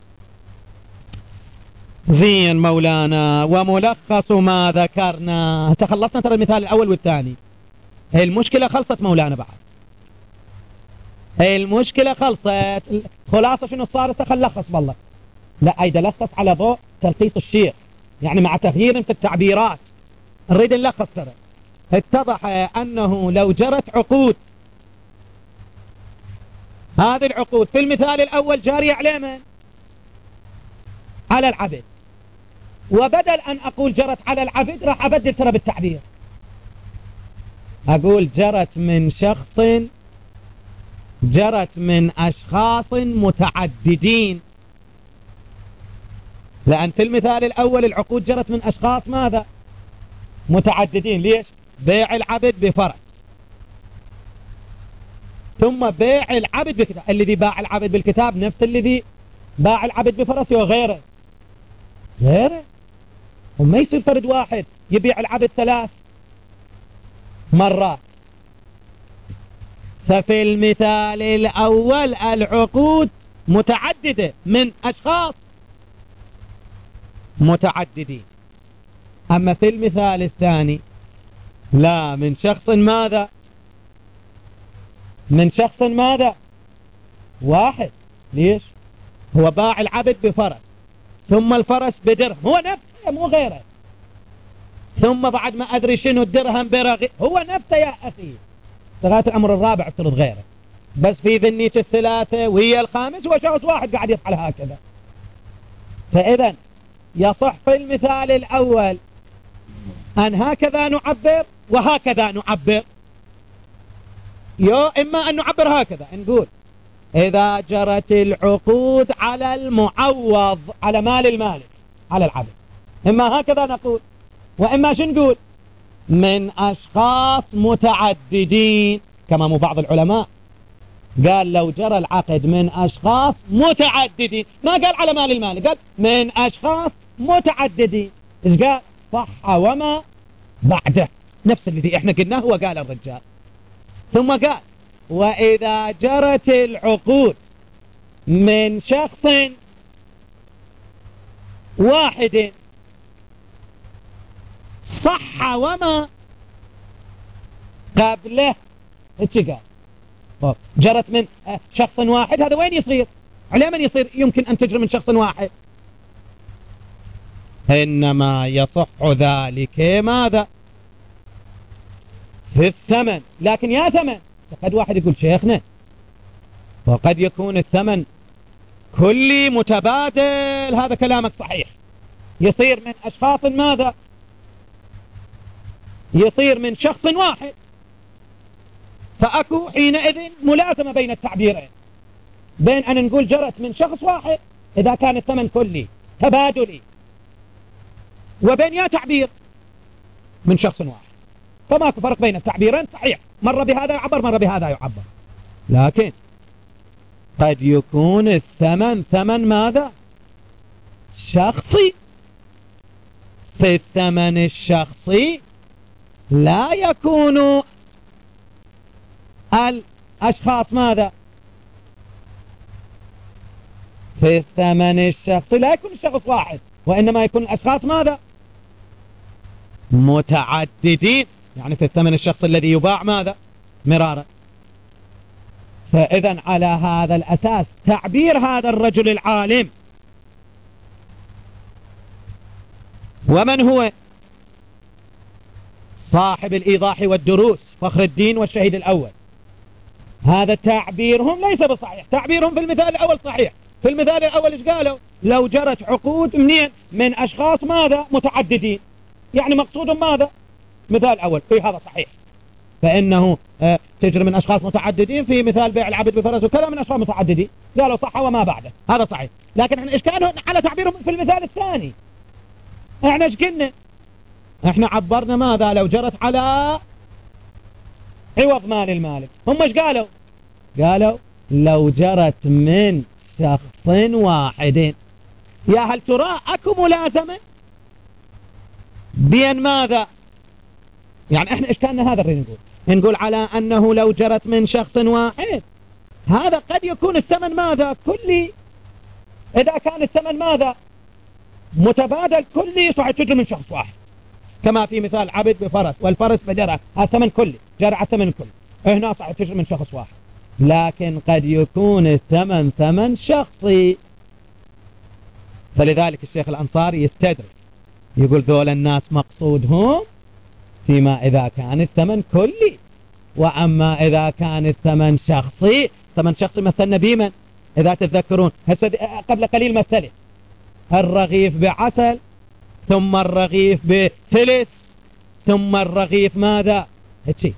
زين مولانا، وملخص ما ذكرنا، تخلصنا ترى المثال الأول والثاني. المشكلة خلصت مولانا، بعد المشكلة خلصت. خلاصة شنو صار؟ تخلص والله لا، أيضا لخص على ضوء تلخيص الشيخ، يعني مع تغيير في التعبيرات نريد نلخص. ترى اتضح أنه لو جرت عقود، هذه العقود في المثال الأول جارية على من؟ على العبد، وبدل أن أقول جرت على العبد راح أبدل ترى بالتعبير، أقول جرت من شخص، جرت من أشخاص متعددين، لأن في المثال الأول العقود جرت من أشخاص ماذا؟ متعددين. ليش؟ بيع العبد بفرس، ثم بيع العبد بكتاب. الذي باع العبد بالكتاب نفس الذي باع العبد بفرس وغيره، غيره، وما يصير فرد واحد يبيع العبد 3 مرات. ففي المثال الأول العقود متعددة من أشخاص متعددين، أما في المثال الثاني لا، من شخص ماذا؟ من شخص ماذا؟ واحد. ليش؟ هو باع العبد بفرس، ثم الفرس بدرهم، هو نفسه مو غيره، ثم بعد ما أدري شنو الدرهم برغي، هو نفسه يا أخي. لغاية الأمر الرابع افترض غيره، بس في ذنية الثلاثة وهي الخامس هو شخص واحد قاعد يفعل هكذا. فإذا يصح في المثال الأول أن هكذا نعبر وهكذا نعبر، إما أن نعبر هكذا نقول إذا جرت العقود على المعوض، على مال المالك، على العبد، إما هكذا نقول، وإما شو نقول؟ من أشخاص متعددين، كما مو بعض العلماء قال لو جرى العقد من أشخاص متعددين، ما قال على مال المالك، قال من أشخاص متعددين. إيش قال؟ صح وما بعده، نفس الذي احنا قلناه هو قال الرجال. ثم قال وإذا جرت العقود من شخص واحد صح وما قبله. ايش قال؟ جرت من شخص واحد، هذا وين يصير؟ على من يصير يمكن أن تجري من شخص واحد؟ إنما يصح ذلك ماذا؟ في الثمن. لكن يا ثمن، قد واحد يقول شيخنا وقد يكون الثمن كلي متبادل، هذا كلامك صحيح، يصير من أشخاص ماذا؟ يصير من شخص واحد، فأكو حينئذ ملازمة بين التعبيرين، بين أن نقول جرت من شخص واحد إذا كان الثمن كلي تبادلي، وبين يا تعبير من شخص واحد، فماكو فرق بين التعبيرين. صحيح مرة بهذا يعبر مرة بهذا يعبر، لكن قد يكون الثمن ثمن ماذا؟ شخصي، في الثمن الشخصي لا يكون الأشخاص ماذا؟ في الثمن الشخصي لا يكون الشخص واحد، وإنما يكون الأشخاص ماذا؟ متعددين. يعني في الثمن الشخصي الذي يباع ماذا؟ مرارا. فإذا على هذا الأساس تعبير هذا الرجل العالم، ومن هو؟ صاحب الإيضاح والدروس فخر الدين والشهيد الأول، هذا تعبيرهم ليس بصحيح. تعبيرهم في المثال الأول صحيح. في المثال الأول ايش قالوا؟ لو جرت عقود منين؟ من أشخاص ماذا؟ متعددين. يعني مقصود ماذا؟ مثال الأول هذا صحيح، فإنه تجري من أشخاص متعددين. في مثال بيع العبد بفرس وكذا من أشخاص متعددين، قالوا صح وما بعده، هذا صحيح. لكن احنا ايش كانوا على تعبيرهم في المثال الثاني؟ احنا ايش قلنا؟ احنا عبرنا ماذا؟ لو جرت على عوض مال المالك. هم ايش قالوا؟ قالوا لو جرت من شخص واحد. يا هل ترى اكو ملازمة بين ماذا؟ يعني احنا ايش كان هذا نريد نقول على انه لو جرت من شخص واحد، هذا قد يكون الثمن ماذا؟ كلي. اذا كان الثمن ماذا؟ متبادل كلي، صحيح تجري من شخص واحد، كما في مثال عبد بفرس والفرس بجرى، الثمن كلي، جرى على الثمن كلي، هنا صحيح تجري من شخص واحد. لكن قد يكون الثمن ثمن شخصي. فلذلك الشيخ الأنصاري يستدرك، يقول ذول الناس مقصودهم فيما إذا كان الثمن كلي، وأما إذا كان الثمن شخصي. ثمن شخصي مثلنا بمن؟ إذا تتذكرون قبل قليل مثله الرغيف بعسل، ثم الرغيف بفلس، ثم الرغيف ماذا؟ هيك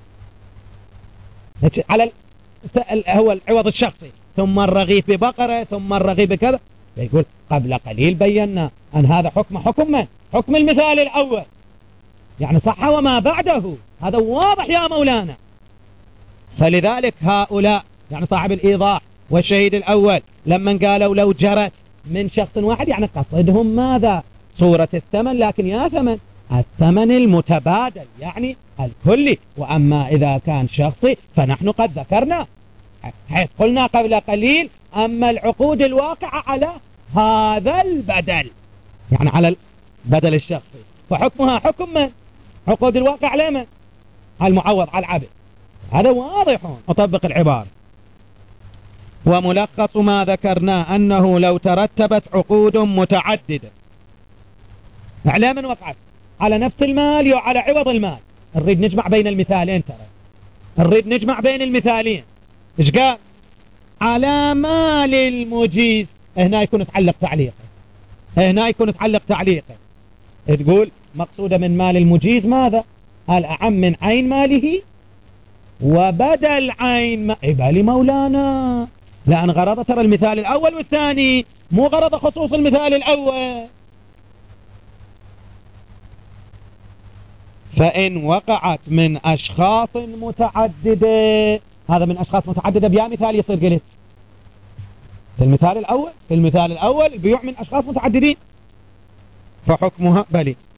على هو العوض الشخصي، ثم الرغيف ببقرة، ثم الرغيف بكذا. يقول قبل قليل بينا أن هذا حكم من؟ حكم المثال الأول، يعني صح وما بعده، هذا واضح يا مولانا. فلذلك هؤلاء يعني صاحب الإيضاح والشهيد الأول لما قالوا لو جرت من شخص واحد، يعني قصدهم ماذا؟ صورة الثمن، لكن يا ثمن الثمن المتبادل يعني الكلي. وأما إذا كان شخصي فنحن قد ذكرنا حيث قلنا قبل قليل أما العقود الواقعة على هذا البدل، يعني على البدل الشخصي، فحكمها حكم من؟ عقود الواقع على من؟ على المعوض، على العبد. هذا واضح. أطبق العبارة. وملخص ما ذكرنا أنه لو ترتبت عقود متعددة على من وقعت؟ على نفس المال وعلى عوض المال. نريد نجمع بين المثالين، ترى نريد نجمع بين المثالين. ايش قال؟ على مال المجيز، هنا يكون يتعلق تعليقه، هنا يكون يتعلق تعليقه. تقول مقصودة من مال المجيز ماذا؟ الأعم من عين ماله وبدل عين بالي مولانا، لأن غرض ترى المثال الأول والثاني، مو غرض خصوص المثال الأول. فإن وقعت من أشخاص متعددة، هذا من أشخاص متعددة بيا مثال يصير قلت في المثال الأول، في المثال الأول البيوع من أشخاص متعددين، فحكمها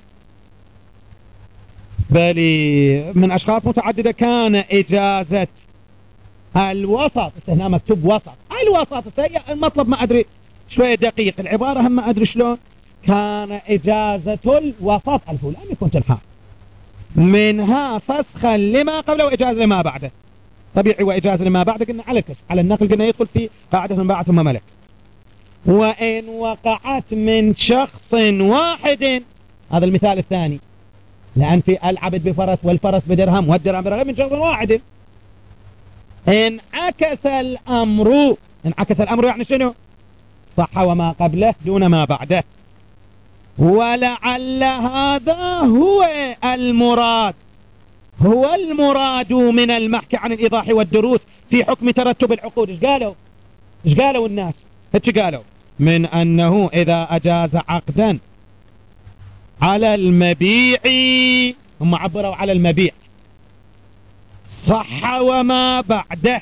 بلي من أشخاص متعددة كان إجازة الوسط. هنا مكتوب وسط، الوسط المطلب ما أدري شوية دقيق العبارة، هم ما أدري شلون. كان إجازة الوسط الفلاني يكون تنحى منها فسخا لما قبله وإجازة لما بعده. طبيعي وإجازة لما بعده قلنا على الكسر، على النقل قلنا يدخل في قاعدة من بعد ثم ملك. وإن وقعت من شخص واحد، هذا المثال الثاني، لأن في العبد بفرس والفرس بدرهم والدرهم برغم من شخص واحد. انعكس الأمر يعني شنو؟ صح وما قبله دون ما بعده. ولعل هذا هو المراد من المحكي عن الإيضاح والدروس في حكم ترتب العقود. ايش قالوا الناس؟ ايش قالوا؟ من أنه إذا أجاز عقدا على المبيع، هم عبروا على المبيع، صح وما بعده.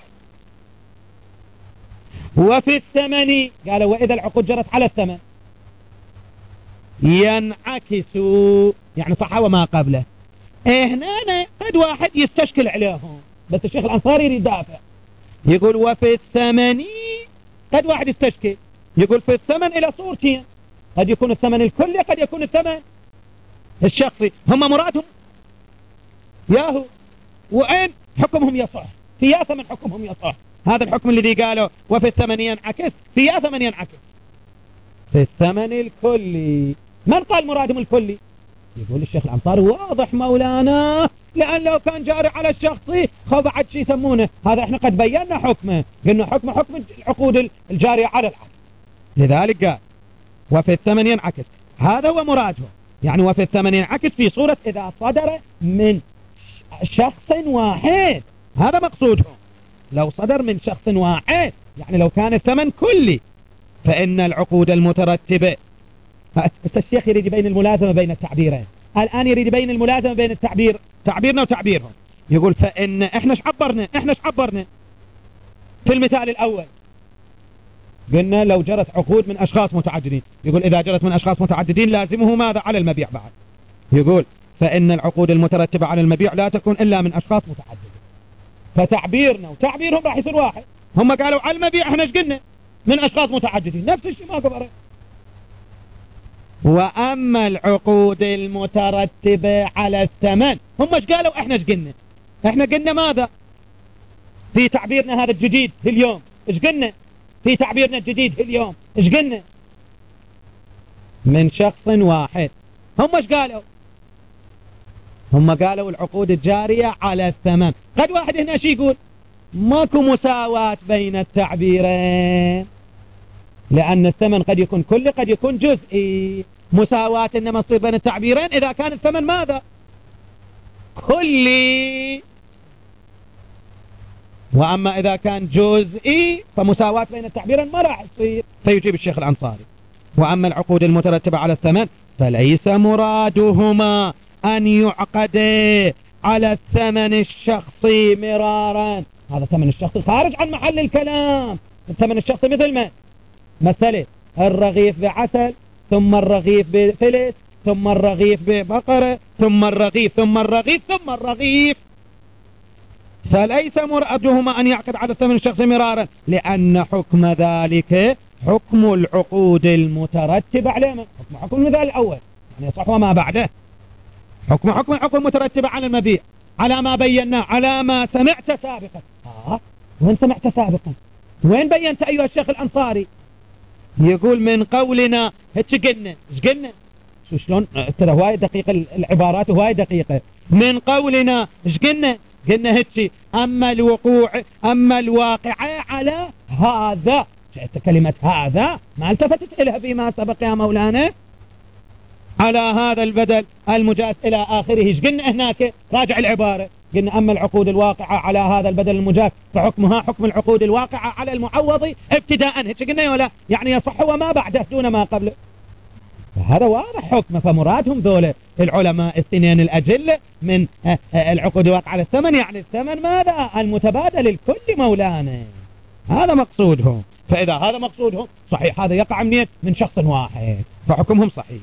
وفي الثمن قالوا وإذا العقود جرت على الثمن، ينعكس يعني صح وما قبله. هنا قد واحد يستشكل عليهم، بس الشيخ الأنصاري يريد يدافع، يقول وفي الثمن، قد واحد يستشكل يقول في الثمن إلى صورتين، قد يكون الثمن الكلي، قد يكون الثمن الشخصي. هم مرادهم ياهو، وين حكمهم يصح؟ في يا ثمن حكمهم يصح. هذا الحكم الذي قالوا وفي الثمن ينعكس، في يا ثمن ينعكس في الثمن الكلي. من قال مرادهم الكلي؟ يقول الشيخ الأنصاري واضح مولانا، لأن لو كان جاري على الشخصي بعد شيء يسمونه هذا، احنا قد بينا حكمه، قلنا حكم العقود الجارية على العقد، لذلك قال وفي الثمن ينعكس. هذا هو مراده، يعني وفي الثمن ينعكس في صورة إذا صدر من شخص واحد، هذا مقصودهم. لو صدر من شخص واحد يعني لو كان الثمن كلي، فإن العقود المترتبة، الشيخ يريد يبين الملازمة بين التعبيرين، الآن يريد يبين الملازمة بين تعبيرنا وتعبيرهم. يقول فإن احنا عبرنا في المثال الأول قلنا لو جرت عقود من أشخاص متعددين، يقول إذا جرت من أشخاص متعددين لازمه ماذا؟ على المبيع بعد. يقول فإن العقود المترتبة على المبيع لا تكون إلا من أشخاص متعددين، فتعبيرنا وتعبيرهم راح يصير واحد. هم قالوا على المبيع، احنا ايش قلنا؟ من أشخاص متعددين، نفس الشيء ما كبره. وأما العقود المترتبة على الثمن، هم ايش قالوا؟ احنا ايش قلنا؟ احنا قلنا ماذا؟ في تعبيرنا هذا الجديد اليوم ايش قلنا؟ في تعبيرنا الجديد اليوم ايش قلنا؟ من شخص واحد. هم ايش قالوا؟ هم قالوا العقود الجارية على الثمن. قد واحد هنا شي يقول ماكو مساواة بين التعبيرين، لأن الثمن قد يكون كلي قد يكون جزئي. مساواة إنما تصير بين التعبيرين إذا كان الثمن ماذا؟ كلي. وأما إذا كان جزئي فمساواة بين التعبيرين ما راح تصير. فيجيب الشيخ الأنصاري وأما العقود المترتبة على الثمن فليس مرادهما أن يعقد على الثمن الشخصي مرارا. هذا الثمن الشخصي خارج عن محل الكلام. الثمن الشخصي مثل ما مثل الرغيف بعسل، ثم الرغيف بفلس، ثم الرغيف ببقرة، ثم الرغيف ثم الرغيف ثم الرغيف. فليس مرادهما أن يعقد على الثمن الشخصي مرارا، لأن حكم ذلك حكم العقود المترتبة عليه. حكم المثال الأول يعني صح وما بعده، حكم مترتبة على المبيع، على ما بيناه، على ما سمعت سابقا. وين سمعت سابقا؟ وين بينت أيها الشيخ الأنصاري؟ يقول من قولنا هيك قلنا. ايش قلنا؟ شلون ترى هواي دقيقة العبارات، هواي دقيقة. من قولنا ايش قلنا؟ قلنا هيك أما الواقعة على هذا. كلمة هذا ما التفتت إليها فيما سبق يا مولانا، على هذا البدل المجاز إلى آخره. ايش قلنا هناك؟ راجع العبارة. قلنا أما العقود الواقعة على هذا البدل المجاز فحكمها حكم العقود الواقعة على المعوض ابتداء. هيك قلنا ولا؟ يعني يصح وما بعده دون ما قبله. هذا واضح حكمه. فمرادهم ذولا العلماء الاثنين الأجلة من العقود الواقعة على الثمن، يعني الثمن ماذا؟ المتبادل الكل مولانا، هذا مقصودهم. فإذا هذا مقصودهم صحيح، هذا يقع منين؟ من شخص واحد، فحكمهم صحيح.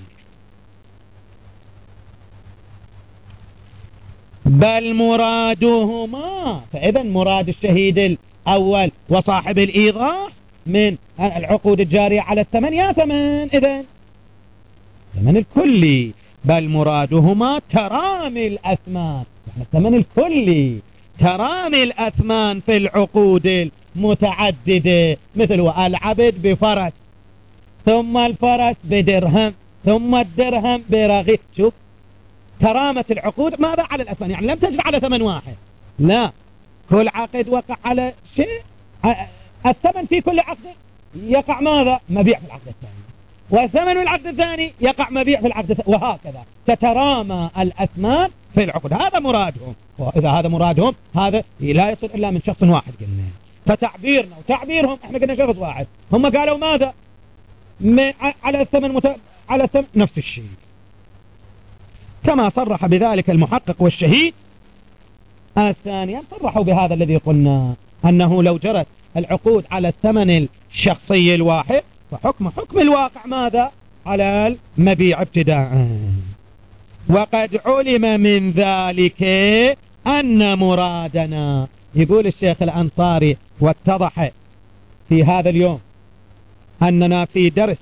بل مرادهما، فإذا مراد الشهيد الأول وصاحب الإيضاح من العقود الجارية على الثمن يا ثمن، إذن ثمن الكلي. بل مرادهما ترامي الأثمان، يعني الثمن الكلي ترامي الأثمان في العقود المتعددة، مثل العبد بفرس، ثم الفرس بدرهم، ثم الدرهم برغيف. شوف ترامة العقود ماذا؟ على الأثمان، يعني لم تجد على ثمن واحد، لا، كل عقد وقع على شيء. الثمن في كل عقد يقع ماذا؟ مبيع في العقد الثاني، وثمن العقد الثاني يقع مبيع في العقد الثاني، وهكذا تترامى الأثمان في العقود. هذا مرادهم. وإذا هذا مرادهم هذا لا يصل إلا من شخص واحد قلنا. فتعبيرنا وتعبيرهم احنا قلنا شخص واحد، هم قالوا ماذا؟ على الثمن على الثمن نفس الشيء، كما صرح بذلك المحقق والشهيد. الثانيا صرحوا بهذا الذي قلنا، أنه لو جرت العقود على الثمن الشخصي الواحد فحكم الواقع ماذا؟ على المبيع ابتداء. وقد علم من ذلك أن مرادنا، يقول الشيخ الأنصاري، واتضح في هذا اليوم أننا في درس،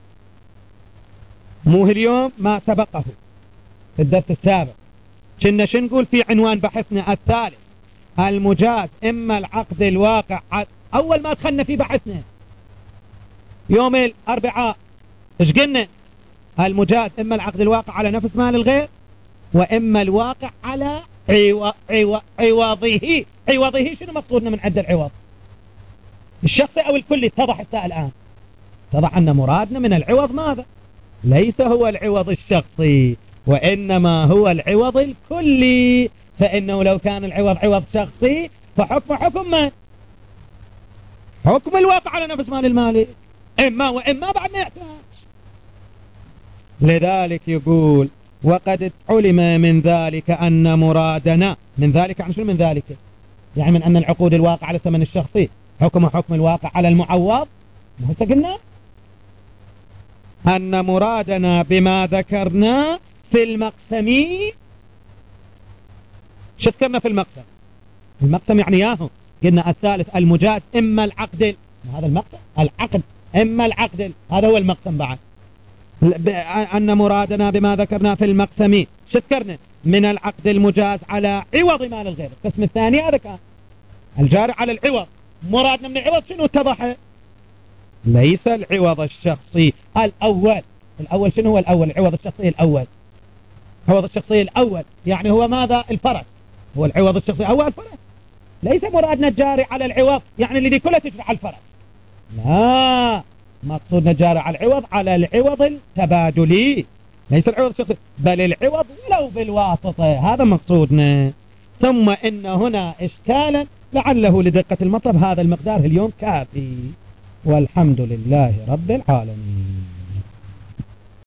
مو اليوم ما سبقه في الدرس السابق، كنا شو نقول في عنوان بحثنا الثالث؟ المجاز إما العقد الواقع. أول ما دخلنا في بحثنا يوم الأربعاء إيش قلنا؟ المجاز إما العقد الواقع على نفس مال الغير، وإما الواقع على عوضه. عوضه شنو مقصودنا من عند العوض؟ الشخصي أو الكلي؟ اتضح الآن، اتضح أن مرادنا من العوض ماذا؟ ليس هو العوض الشخصي، وإنما هو العوض الكلي. فإنه لو كان العوض عوض شخصي فحكم من؟ حكم الواقع على نفس مال المالك، إما وإما بعد ما يحتاج. لذلك يقول وقد علم من ذلك أن مرادنا، من ذلك يعني شنو من ذلك؟ يعني من أن العقود الواقع على ثمن الشخصي حكم الواقع على المعوض. ما قلنا أن مرادنا بما ذكرنا في المقسم. شو ذكرنا في المقسم؟ المقسم يعني ياهو قلنا الثالث المجاز إما العقد، هذا المقسم العقد إما العقد، هذا هو المقسم. بعد أن مرادنا بما ذكرنا في المقسم شو ذكرنا؟ من العقد المجاز على عوض مال الغير. القسم الثاني هذا كان الجاري على العوض. مرادنا من العوض شنو اتضح؟ ليس العوض الشخصي الأول. الأول شنو هو الأول؟ العوض الشخصي الأول. العوض الشخصي الأول يعني هو ماذا؟ الفرق. هو العوض الشخصي هو الفرق. ليس مرادنا الجاري على العوض يعني اللي كلها تجري على الفرق. لا، مقصودنا جاري على العوض على العوض التبادلي، ليس العوض الشخصي، بل العوض ولو بالواسطة، هذا مقصودنا. ثم إن هنا إشكالا لعله لدقة المطلب، هذا المقدار اليوم كافي، والحمد لله رب العالمين.